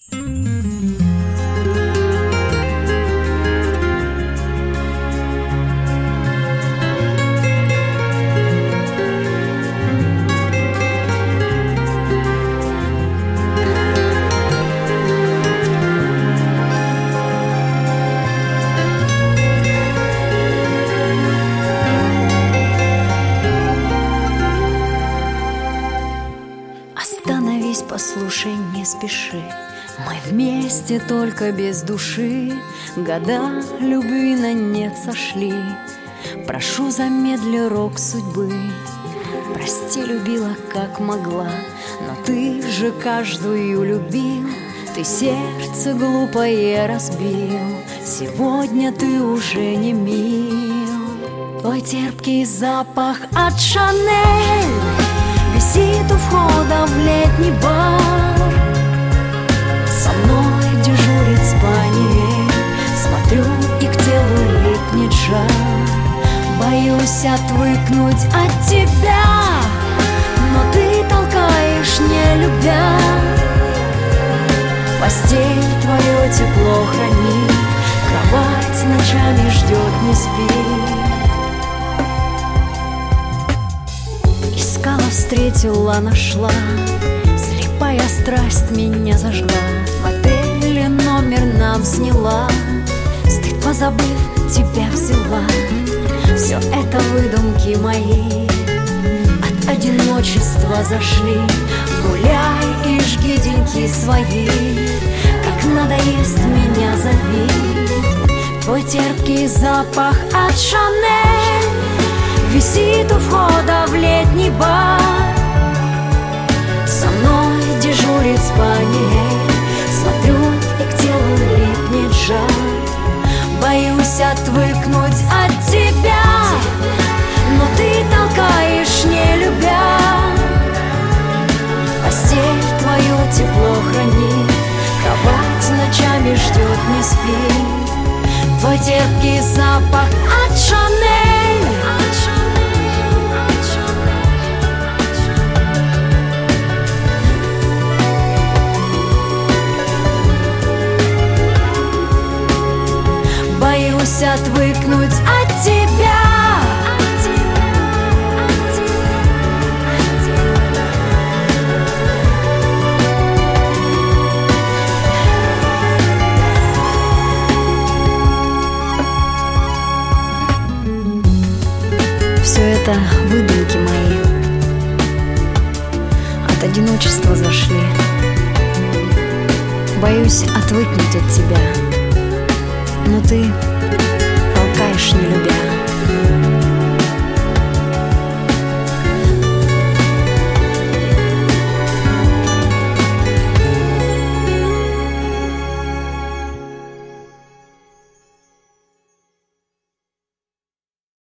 Остановись, послушай, не спеши. Мы вместе, только без души. Года любви на нет сошли. Прошу, замедли рок судьбы. Прости, любила, как могла, но ты же каждую любил. Ты сердце глупое разбил. Сегодня ты уже не мил. Твой терпкий запах от Шанель висит у входа в летний бар. Со мной дежурит спаниель. Смотрю, и к телу липнет жар. Боюсь отвыкнуть от тебя, но ты толкаешь, не любя. Постель твое тепло хранит, кровать ночами ждет, не спит. Искала, встретила, нашла. Слепая страсть меня зажгла. В отеле номер нам сняла. Стыд позабыв, тебя взяла. Все это выдумки мои. От одиночества зашли. Гуляй и жги деньки свои. Как надоест, меня зови. Твой терпкий запах от Шанель висит у входа в летний бар. Со мной дежурит спаниель. Смотрю, и к телу липнет жар. Боюсь отвыкнуть от тебя, но ты толкаешь, не любя. Постель твою тепло хранит, кровать ночами ждет, не спит. Твой терпкий запах от Шанель. Боюсь отвыкнуть от тебя. Все это выдумки мои. От одиночества зашли. Боюсь отвыкнуть от тебя, но ты